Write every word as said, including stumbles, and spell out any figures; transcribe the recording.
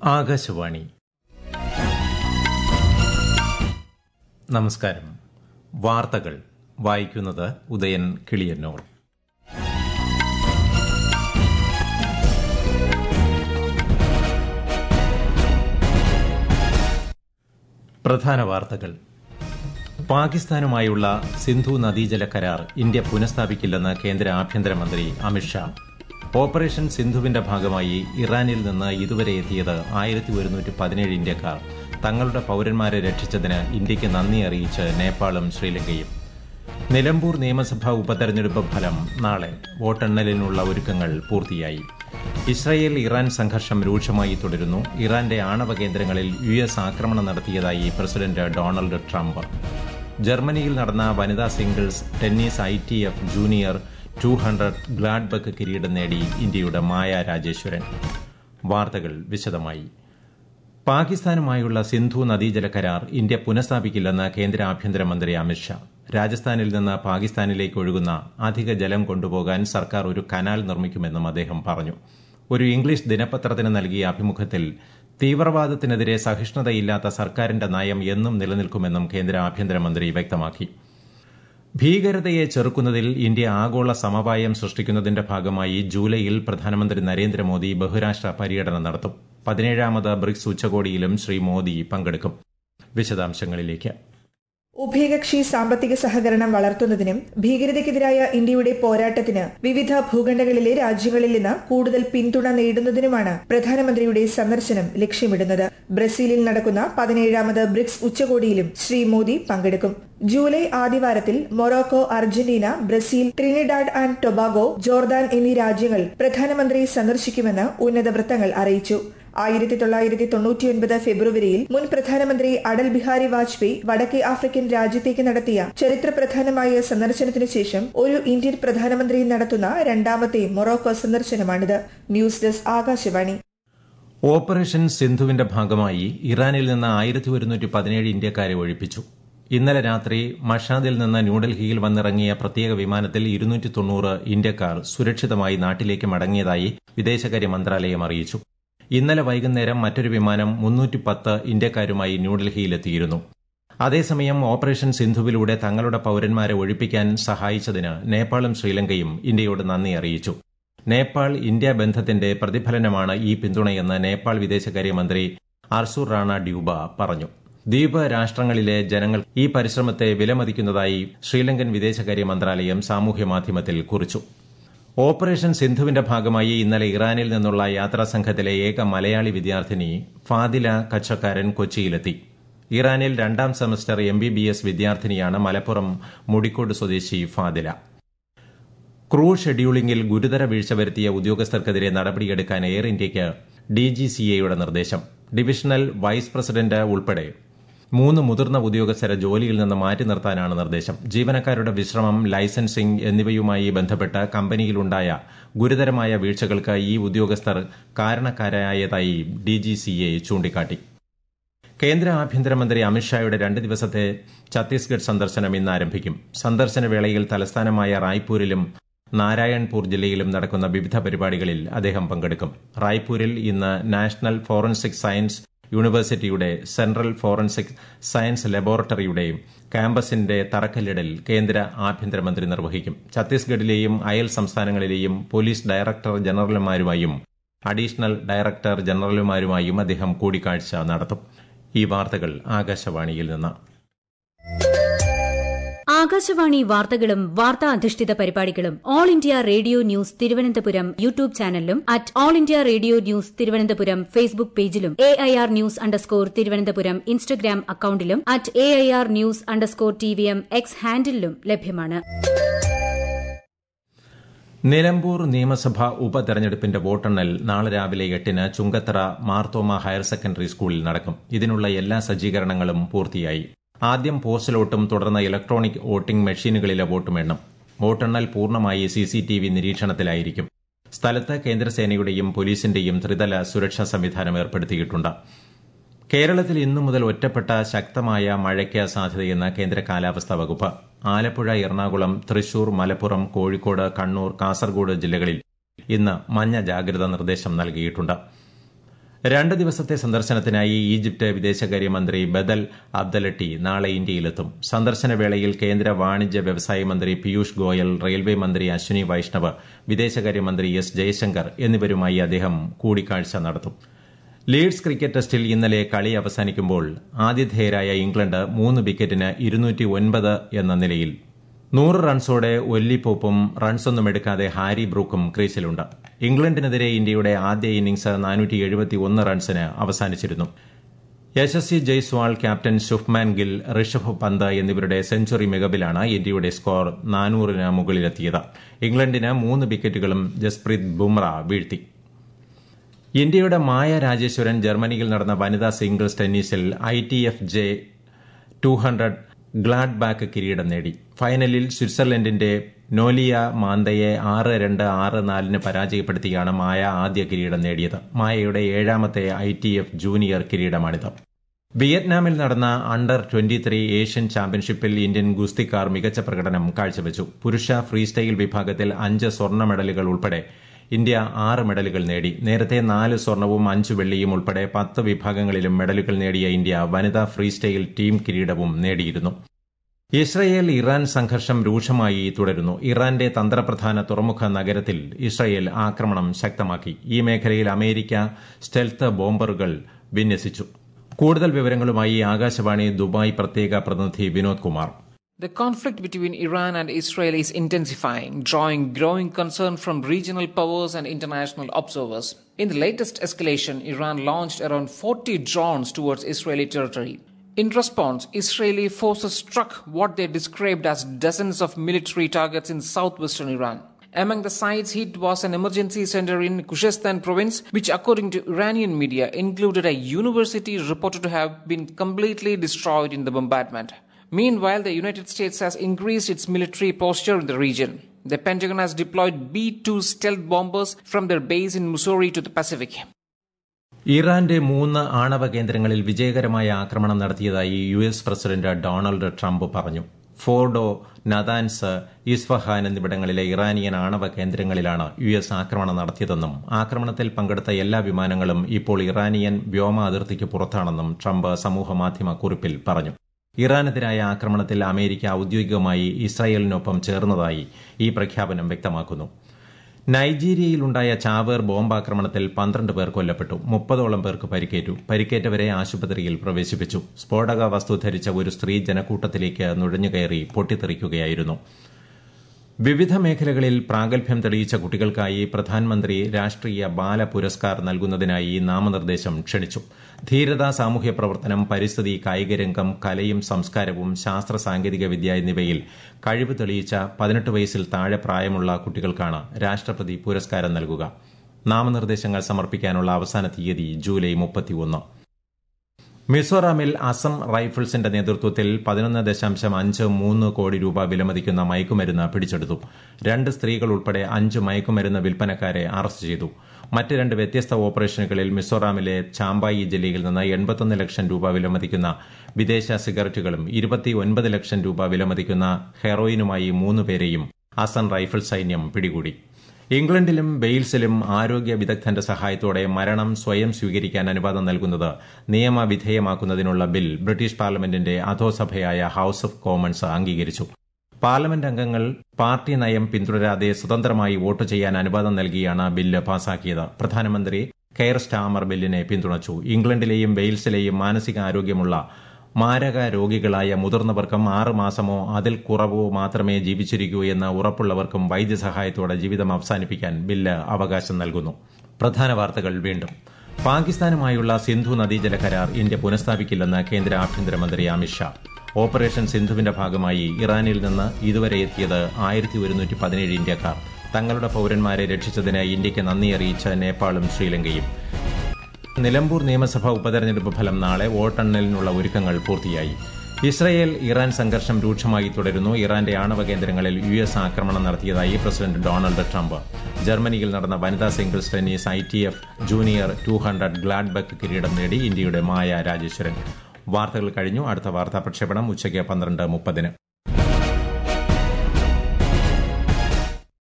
ആകാശവാണി. നമസ്കാരം. വാർത്തകൾ വായിക്കുന്നത് ഉദയൻ കിളിയന്നൂർ. പ്രധാന വാർത്തകൾ. പാകിസ്ഥാനുമായുള്ള സിന്ധു നദീജല കരാർ ഇന്ത്യ പുനഃസ്ഥാപിക്കില്ലെന്ന് കേന്ദ്ര ആഭ്യന്തരമന്ത്രി അമിത്ഷാ. ഓപ്പറേഷൻ സിന്ധുവിന്റെ ഭാഗമായി ഇറാനിൽ നിന്ന് ഇതുവരെ എത്തിയത് ആയിരത്തി ഒരുന്നൂറ്റി പതിനേഴ് ഇന്ത്യക്കാർ. തങ്ങളുടെ പൌരന്മാരെ രക്ഷിച്ചതിന് ഇന്ത്യയ്ക്ക് നന്ദി അറിയിച്ച് നേപ്പാളും ശ്രീലങ്കയും. നിലമ്പൂർ നിയമസഭാ ഉപതെരഞ്ഞെടുപ്പ് ഫലം നാളെ. വോട്ടെണ്ണലിനുള്ള ഒരുക്കങ്ങൾ പൂർത്തിയായി. ഇസ്രായേൽ ഇറാൻ സംഘർഷം രൂക്ഷമായി തുടരുന്നു. ഇറാന്റെ ആണവ കേന്ദ്രങ്ങളിൽ യു എസ് ആക്രമണം നടത്തിയതായി പ്രസിഡന്റ് ഡൊണാൾഡ് ട്രംപ്. ജർമ്മനിയിൽ നടന്ന വനിതാ singles tennis I T F junior two hundred Gladbach കിരീടം നേടി ഇന്ത്യയുടെ മായ രാജേശ്വരൻ. വാർത്തകൾ വിശദമായി. പാകിസ്ഥാനുമായുള്ള സിന്ധു നദീജല കരാർ ഇന്ത്യ പുനഃസ്ഥാപിക്കില്ലെന്ന് കേന്ദ്ര ആഭ്യന്തരമന്ത്രി അമിത്ഷാ. രാജസ്ഥാനിൽ നിന്ന് പാകിസ്ഥാനിലേക്ക് ഒഴുകുന്ന അധിക ജലം കൊണ്ടുപോകാൻ സർക്കാർ ഒരു കനാൽ നിർമ്മിക്കുമെന്നും അദ്ദേഹം പറഞ്ഞു. ഒരു ഇംഗ്ലീഷ് ദിനപത്രത്തിന് നൽകിയ അഭിമുഖത്തിൽ തീവ്രവാദത്തിനെതിരെ സഹിഷ്ണുതയില്ലാത്ത സർക്കാരിന്റെ നയം എന്നും നിലനിൽക്കുമെന്നും കേന്ദ്ര ആഭ്യന്തരമന്ത്രി വ്യക്തമാക്കി. ഭീകരതയെ ചെറുക്കുന്നതിൽ ഇന്ത്യ ആഗോള സമവായം സൃഷ്ടിക്കുന്നതിന്റെ ഭാഗമായി ജൂലൈയിൽ പ്രധാനമന്ത്രി നരേന്ദ്രമോദി ബഹുരാഷ്ട്ര പര്യടനം നടത്തും. പതിനേഴാമത് ബ്രിക്സ് ഉച്ചകോടിയിലും ശ്രീ മോദി പങ്കെടുക്കും. വിശദാംശങ്ങളിലേക്ക്. ഉഭയകക്ഷി സാമ്പത്തിക സഹകരണം വളർത്തുന്നതിനും ഭീകരതയ്ക്കെതിരായ ഇന്ത്യയുടെ പോരാട്ടത്തിന് വിവിധ ഭൂഖണ്ഡങ്ങളിലെ രാജ്യങ്ങളിൽ നിന്ന് കൂടുതൽ പിന്തുണ നേടുന്നതിനുമാണ് പ്രധാനമന്ത്രിയുടെ സന്ദർശനം ലക്ഷ്യമിടുന്നത്. ബ്രസീലിൽ നടക്കുന്ന പതിനേഴാമത് ബ്രിക്സ് ഉച്ചകോടിയിലും ശ്രീ മോദി പങ്കെടുക്കും. ജൂലൈ ആദ്യവാരത്തിൽ Morocco, Argentina, Brazil, Trinidad and Tobago, Jordan എന്നീ രാജ്യങ്ങൾ പ്രധാനമന്ത്രി സന്ദർശിക്കുമെന്ന് ഉന്നത വൃത്തങ്ങൾ അറിയിച്ചു. ആയിരത്തി തൊള്ളായിരത്തി തൊണ്ണൂറ്റിയൊൻപത് ഫെബ്രുവരിയിൽ മുൻ പ്രധാനമന്ത്രി അടൽ ബിഹാരി വാജ്പേയി വടക്കേ ആഫ്രിക്കൻ രാജ്യത്തേക്ക് നടത്തിയ ചരിത്രപ്രധാനമായ സന്ദർശനത്തിനു ശേഷം ഒരു ഇന്ത്യൻ പ്രധാനമന്ത്രി നടത്തുന്ന രണ്ടാമത്തെ മൊറോക്കോ സന്ദർശനമാണിത്. News desk, Akashvani. ഓപ്പറേഷൻ സിന്ധുവിന്റെ ഭാഗമായി ഇറാനിൽ നിന്ന് ആയിരത്തി ഒരുന്നൂറ്റി പതിനേഴ് ഇന്ത്യക്കാരെ ഒഴിപ്പിച്ചു. ഇന്നലെ രാത്രി മഷാദിൽ നിന്ന് ന്യൂഡൽഹിയിൽ വന്നിറങ്ങിയ പ്രത്യേക വിമാനത്തിൽ ഇരുന്നൂറ്റി തൊണ്ണൂറ് ഇന്ത്യക്കാർ സുരക്ഷിതമായി നാട്ടിലേക്ക് മടങ്ങിയതായി വിദേശകാര്യ മന്ത്രാലയം അറിയിച്ചു. ഇന്നലെ വൈകുന്നേരം മറ്റൊരു വിമാനം മുന്നൂറ്റി പത്ത് ഇന്ത്യക്കാരുമായി ന്യൂഡൽഹിയിലെത്തിയിരുന്നു. അതേസമയം ഓപ്പറേഷൻ സിന്ധുവിലൂടെ തങ്ങളുടെ പൌരന്മാരെ ഒഴിപ്പിക്കാൻ സഹായിച്ചതിന് നേപ്പാളും ശ്രീലങ്കയും ഇന്ത്യയോട് നന്ദി അറിയിച്ചു. നേപ്പാൾ ഇന്ത്യ ബന്ധത്തിന്റെ പ്രതിഫലനമാണ് ഈ പിന്തുണയെന്ന് നേപ്പാൾ വിദേശകാര്യമന്ത്രി അർസൂർ റാണ ഡ്യൂബ പറഞ്ഞു. ദ്വീപ് രാഷ്ട്രങ്ങളിലെ ജനങ്ങൾ ഈ പരിശ്രമത്തെ വിലമതിക്കുന്നതായി ശ്രീലങ്കൻ വിദേശകാര്യ മന്ത്രാലയം സാമൂഹ്യമാധ്യമത്തിൽ കുറിച്ചു. ഓപ്പറേഷൻ സിന്ധുവിന്റെ ഭാഗമായി ഇന്നലെ ഇറാനിൽ നിന്നുള്ള യാത്രാസംഘത്തിലെ ഏക മലയാളി വിദ്യാർത്ഥിനി ഫാദില കച്ചക്കാരൻ കൊച്ചിയിലെത്തി. ഇറാനിൽ രണ്ടാം semester M B B S വിദ്യാർത്ഥിനിയാണ് മലപ്പുറം മുടിക്കോട് സ്വദേശി ഫാദില. ക്രൂ ഷെഡ്യൂളിംഗിൽ ഗുരുതര വീഴ്ച വരുത്തിയ ഉദ്യോഗസ്ഥർക്കെതിരെ നടപടിയെടുക്കാൻ എയർ ഇന്ത്യയ്ക്ക് ഡി ജി സി എയുടെ നിർദ്ദേശം. ഡിവിഷണൽ വൈസ് പ്രസിഡന്റ് ഉൾപ്പെടെ മൂന്ന് മുതിർന്ന ഉദ്യോഗസ്ഥരെ ജോലിയിൽ നിന്ന് മാറ്റി നിർത്താനാണ് നിർദ്ദേശം. ജീവനക്കാരുടെ വിശ്രമം, ലൈസൻസിംഗ് എന്നിവയുമായി ബന്ധപ്പെട്ട് കമ്പനിയിലുണ്ടായ ഗുരുതരമായ വീഴ്ചകൾക്ക് ഈ ഉദ്യോഗസ്ഥർ കാരണക്കാരായതായി ഡി ജി സി എ ചൂണ്ടിക്കാട്ടി. കേന്ദ്ര ആഭ്യന്തരമന്ത്രി അമിത്ഷായുടെ രണ്ട് ദിവസത്തെ ഛത്തീസ്ഗഡ് സന്ദർശനം ഇന്ന് ആരംഭിക്കും. സന്ദർശന വേളയിൽ തലസ്ഥാനമായ റായ്പൂരിലും നാരായൺപൂർ ജില്ലയിലും നടക്കുന്ന വിവിധ പരിപാടികളിൽ അദ്ദേഹം പങ്കെടുക്കും. റായ്പൂരിൽ ഇന്ന് നാഷണൽ ഫോറൻസിക് സയൻസ് യൂണിവേഴ്സിറ്റിയുടെ സെൻട്രൽ ഫോറൻസിക് സയൻസ് ലബോറട്ടറിയുടെ ക്യാമ്പസിന്റെ തറക്കല്ലിടൽ കേന്ദ്ര ആഭ്യന്തരമന്ത്രി നിർവഹിക്കും. ഛത്തീസ്ഗഡിലെയും അയൽ സംസ്ഥാനങ്ങളിലെയും പോലീസ് ഡയറക്ടർ ജനറലുമാരുമായും അഡീഷണൽ ഡയറക്ടർ ജനറലുമാരുമായും അദ്ദേഹം കൂടിക്കാഴ്ച നടത്തും. ഈ വാർത്തകൾ ആകാശവാണിയിൽ നിന്ന്. ആകാശവാണി വാർത്തകളും വാർത്താ അധിഷ്ഠിത പരിപാടികളും All India Radio News Thiruvananthapuram YouTube ചാനലിലും at All India Radio News Thiruvananthapuram Facebook പേജിലും A I R news underscore Thiruvananthapuram Instagram അക്കൌണ്ടിലും at A I R news underscore T V M X ഹാൻഡിലും ലഭ്യമാണ്. നിലമ്പൂർ നിയമസഭാ ഉപതെരഞ്ഞെടുപ്പിന്റെ വോട്ടെണ്ണൽ നാളെ രാവിലെ എട്ടിന് ചുങ്കത്തറ മാർത്തോമ ഹയർ സെക്കൻഡറി സ്കൂളിൽ നടക്കും. ഇതിനുള്ള എല്ലാ സജ്ജീകരണങ്ങളും പൂർത്തിയായി. ആദ്യം പോസ്റ്റലോട്ടും തുടർന്ന് ഇലക്ട്രോണിക് വോട്ടിംഗ് മെഷീനുകളിലെ വോട്ടും എണ്ണും. വോട്ടെണ്ണൽ പൂർണ്ണമായി സിസിടിവി നിരീക്ഷണത്തിലായിരിക്കും. സ്ഥലത്ത് കേന്ദ്രസേനയുടെയും പോലീസിന്റെയും ത്രിതല സുരക്ഷാ സംവിധാനം ഏർപ്പെടുത്തിയിട്ടുണ്ട്. കേരളത്തിൽ ഇന്നു മുതൽ ഒറ്റപ്പെട്ട ശക്തമായ മഴയ്ക്ക് സാധ്യതയെന്ന് കേന്ദ്ര കാലാവസ്ഥാ വകുപ്പ്. ആലപ്പുഴ, എറണാകുളം, തൃശൂർ, മലപ്പുറം, കോഴിക്കോട്, കണ്ണൂർ, കാസർഗോഡ് ജില്ലകളിൽ ഇന്ന് മഞ്ഞ ജാഗ്രതാ നിർദ്ദേശം നൽകിയിട്ടുണ്ട്. രണ്ട് ദിവസത്തെ സന്ദർശനത്തിനായി ഈജിപ്ത് വിദേശകാര്യമന്ത്രി ബദൽ അബ്ദലട്ടി നാളെ ഇന്ത്യയിലെത്തും. സന്ദർശന വേളയിൽ കേന്ദ്ര വാണിജ്യ വ്യവസായ മന്ത്രി പീയൂഷ് ഗോയൽ, റെയിൽവേ മന്ത്രി അശ്വിനി വൈഷ്ണവ്, വിദേശകാര്യമന്ത്രി എസ് ജയശങ്കർ എന്നിവരുമായി അദ്ദേഹം കൂടിക്കാഴ്ച നടത്തും. ലീഡ്സ് ക്രിക്കറ്റ് ടെസ്റ്റിൽ ഇന്നലെ കളി അവസാനിക്കുമ്പോൾ ആതിഥേയരായ ഇംഗ്ലണ്ട് മൂന്ന് വിക്കറ്റിന് ഇരുന്നൂറ്റി ഒൻപത് എന്ന നിലയിൽ. നൂറ് റൺസോടെ ഒല്ലി പോപ്പും റൺസൊന്നും എടുക്കാതെ ഹാരി ബ്രൂക്കും ക്രീസിലുണ്ട്. ഇംഗ്ലണ്ടിനെതിരെ ഇന്ത്യയുടെ ആദ്യ ഇന്നിംഗ്സ് നാനൂറ്റി എഴുപത്തിയൊന്ന് റൺസിന് അവസാനിച്ചിരുന്നു. യശസ്വി ജയ്സ്വാൾ, ക്യാപ്റ്റൻ ശുഭ്മാൻ ഗിൽ, ഋഷഭ് പന്ത് എന്നിവരുടെ സെഞ്ചുറി മികവിലാണ് ഇന്ത്യയുടെ സ്കോർ നാനൂറിന് മുകളിലെത്തിയത്. ഇംഗ്ലണ്ടിന് മൂന്ന് വിക്കറ്റുകളും ജസ്പ്രീത് ബുംറ വീഴ്ത്തി. ഇന്ത്യയുടെ മായ രാജേശ്വരൻ ജർമ്മനിയിൽ നടന്ന വനിതാ സിംഗിൾസ് ടെന്നീസിൽ I T F J two hundred Gladbach കിരീടം നേടി. ഫൈനലിൽ സ്വിറ്റ്സർലൻഡിന്റെ നോലിയ മാന്തയെ ആറ് രണ്ട് ആറ് നാലിന് പരാജയപ്പെടുത്തിയാണ് മായ ആദ്യ കിരീടം നേടിയത്. മായയുടെ ഏഴാമത്തെ ഐ ടി എഫ് ജൂനിയർ കിരീടമാണിത്. വിയറ്റ്നാമിൽ നടന്ന അണ്ടർ ട്വന്റി ത്രീ ഏഷ്യൻ ചാമ്പ്യൻഷിപ്പിൽ ഇന്ത്യൻ ഗുസ്തിക്കാർ മികച്ച പ്രകടനം കാഴ്ചവച്ചു. പുരുഷ ഫ്രീസ്റ്റൈൽ വിഭാഗത്തിൽ അഞ്ച് സ്വർണ്ണ മെഡലുകൾ ഉൾപ്പെടെ ഇന്ത്യ ആറ് മെഡലുകൾ നേടി. നേരത്തെ നാല് സ്വർണവും അഞ്ച് വെള്ളിയും ഉൾപ്പെടെ പത്ത് വിഭാഗങ്ങളിലും മെഡലുകൾ നേടിയ ഇന്ത്യ വനിതാ ഫ്രീസ്റ്റൈൽ ടീം കിരീടവും നേടിയിരുന്നു. ഇസ്രയേൽ ഇറാൻ സംഘർഷം രൂക്ഷമായി തുടരുന്നു. ഇറാന്റെ തന്ത്രപ്രധാന തുറമുഖ നഗരത്തിൽ ഇസ്രയേൽ ആക്രമണം ശക്തമാക്കി. ഈ മേഖലയിൽ അമേരിക്ക സ്റ്റെൽത്ത് ബോംബറുകൾ വിന്യസിച്ചു. കൂടുതൽ വിവരങ്ങളുമായി ആകാശവാണി ദുബായ് പ്രത്യേക പ്രതിനിധി Vinod Kumar. The conflict between Iran and Israel is intensifying, drawing growing concern from regional powers and international observers. In the latest escalation, Iran launched around forty drones towards Israeli territory. In response, Israeli forces struck what they described as dozens of military targets in southwestern Iran. Among the sites hit was an emergency center in Khuzestan province, which according to Iranian media included a university reported to have been completely destroyed in the bombardment. Meanwhile, the United States has increased its military posture in the region. The Pentagon has deployed B two stealth bombers from their base in Missouri to the Pacific. ഇറാന്റെ മൂന്ന് ആണവ കേന്ദ്രങ്ങളിൽ വിജയകരമായ ആക്രമണം നടത്തിയതായി U S president Donald Trump പറഞ്ഞു. Fordow, Natanz, Isfahan എന്നിവിടങ്ങളിലെ Iranian ആണവ കേന്ദ്രങ്ങളിലാണ് യു എസ് ആക്രമണം നടത്തിയതെന്നും ആക്രമണത്തിൽ പങ്കെടുത്ത എല്ലാ വിമാനങ്ങളും ഇപ്പോൾ ഇറാനിയൻ വ്യോമ അതിർത്തിക്ക് പുറത്താണെന്നും ട്രംപ് സമൂഹമാധ്യമ കുറിപ്പിൽ പറഞ്ഞു. ഇറാനെതിരായ ആക്രമണത്തിൽ അമേരിക്ക ഔദ്യോഗികമായി ഇസ്രായേലിനൊപ്പം ചേർന്നതായി ഈ പ്രഖ്യാപനം വ്യക്തമാക്കുന്നു. നൈജീരിയയിലുണ്ടായ ചാവേർ ബോംബാക്രമണത്തിൽ പന്ത്രണ്ട് പേർ കൊല്ലപ്പെട്ടു. മുപ്പതോളം പേർക്ക് പരിക്കേറ്റു. പരിക്കേറ്റവരെ ആശുപത്രിയിൽ പ്രവേശിപ്പിച്ചു. സ്ഫോടക വസ്തു ധരിച്ച ഒരു സ്ത്രീ ജനക്കൂട്ടത്തിലേക്ക് നുഴഞ്ഞുകയറി പൊട്ടിത്തെറിക്കുകയായിരുന്നു. വിവിധ മേഖലകളിൽ പ്രാഗൽഭ്യം തെളിയിച്ച കുട്ടികൾക്കായി പ്രധാനമന്ത്രി രാഷ്ട്രീയ ബാല പുരസ്കാർ നൽകുന്നതിനായി നാമനിർദ്ദേശം ക്ഷണിച്ചു. ധീരത, സാമൂഹ്യ പ്രവർത്തനം, പരിസ്ഥിതി, കായികരംഗം, കലയും സംസ്കാരവും, ശാസ്ത്ര സാങ്കേതിക വിദ്യ എന്നിവയിൽ കഴിവ് തെളിയിച്ച പതിനെട്ട് വയസ്സിൽ താഴെ പ്രായമുള്ള കുട്ടികൾക്കാണ് രാഷ്ട്രപതി പുരസ്കാരം നൽകുക. നാമനിർദ്ദേശങ്ങൾ സമർപ്പിക്കാനുള്ള അവസാന തീയതി ജൂലൈ മുപ്പത്തിയൊന്ന്. മിസോറാമിൽ അസം റൈഫിൾസിന്റെ നേതൃത്വത്തിൽ പതിനൊന്ന് ദശാംശം അഞ്ച് മൂന്ന് കോടി രൂപ വിലമതിക്കുന്ന മയക്കുമരുന്ന് പിടിച്ചെടുത്തു. രണ്ട് സ്ത്രീകൾ ഉൾപ്പെടെ അഞ്ച് മയക്കുമരുന്ന് വിൽപ്പനക്കാരെ അറസ്റ്റ് ചെയ്തു. മറ്റ് രണ്ട് വ്യത്യസ്ത ഓപ്പറേഷനുകളിൽ മിസോറാമിലെ ചാമ്പായി ജില്ലയിൽ നിന്ന് എൺപത്തൊന്ന് ലക്ഷം രൂപ വിലമതിക്കുന്ന വിദേശ സിഗരറ്റുകളും ഇരുപത്തിയൊൻപത് ലക്ഷം രൂപ വിലമതിക്കുന്ന ഹെറോയിനുമായി മൂന്നുപേരെയും അസം റൈഫിൾ സൈന്യം പിടികൂടി. ഇംഗ്ലണ്ടിലും വെയിൽസിലും ആരോഗ്യ വിദഗ്ധന്റെ സഹായത്തോടെ മരണം സ്വയം സ്വീകരിക്കാൻ അനുവാദം നൽകുന്നത് നിയമവിധേയമാക്കുന്നതിനുള്ള ബിൽ ബ്രിട്ടീഷ് പാർലമെന്റിന്റെ അധോസഭയായ ഹൌസ് ഓഫ് കോമൺസ് അംഗീകരിച്ചു. പാർലമെന്റ് അംഗങ്ങൾ പാർട്ടി നയം പിന്തുടരാതെ സ്വതന്ത്രമായി വോട്ട് ചെയ്യാൻ അനുവാദം നൽകിയാണ് ബില്ല് പാസാക്കിയത്. പ്രധാനമന്ത്രി കെയർ സ്റ്റാമർ ബില്ലിനെ പിന്തുണച്ചു. ഇംഗ്ലണ്ടിലെയും വെയിൽസിലെയും മാനസികാരോഗ്യമുള്ള മാരക രോഗികളായ മുതിർന്നവർക്കും ആറ് മാസമോ അതിൽ കുറവോ മാത്രമേ ജീവിച്ചിരിക്കൂ എന്ന് ഉറപ്പുള്ളവർക്കും വൈദ്യസഹായത്തോടെ ജീവിതം അവസാനിപ്പിക്കാൻ ബില്ല് അവകാശം നൽകുന്നു. പ്രധാന വാർത്തകൾ വീണ്ടും. പാകിസ്ഥാനുമായുള്ള സിന്ധു നദീജല കരാർ ഇന്ത്യ പുനഃസ്ഥാപിക്കില്ലെന്ന് കേന്ദ്ര ആഭ്യന്തരമന്ത്രി അമിത്ഷാ. ഓപ്പറേഷൻ സിന്ധുവിന്റെ ഭാഗമായി ഇറാനിൽ നിന്ന് ഇതുവരെ എത്തിയത് ആയിരത്തി ഒരുന്നൂറ്റി പതിനേഴ് ഇന്ത്യക്കാർ. തങ്ങളുടെ പൌരന്മാരെ രക്ഷിച്ചതിന് ഇന്ത്യയ്ക്ക് നന്ദി അറിയിച്ച് നേപ്പാളും ശ്രീലങ്കയും. നിലമ്പൂർ നിയമസഭാ ഉപതെരഞ്ഞെടുപ്പ് ഫലം നാളെ. വോട്ടെണ്ണലിനുള്ള ഒരുക്കങ്ങൾ പൂർത്തിയായി. ഇസ്രയേൽ ഇറാൻ സംഘർഷം രൂക്ഷമായി തുടരുന്നു. ഇറാന്റെ ആണവ കേന്ദ്രങ്ങളിൽ യു എസ് ആക്രമണം നടത്തിയതായി പ്രസിഡന്റ് ഡൊണാൾഡ് ട്രംപ്. ജർമ്മനിയിൽ നടന്ന വനിതാ singles tennis I T F junior two hundred Gladbach കിരീടം നേടി ഇന്ത്യയുടെ മായ രാജേശ്വരൻ. വാർത്തകൾ കഴിഞ്ഞു. അടുത്ത വാർത്താ പ്രക്ഷേപണം ഉച്ചയ്ക്ക് പന്ത്രണ്ട് മുപ്പതിന്.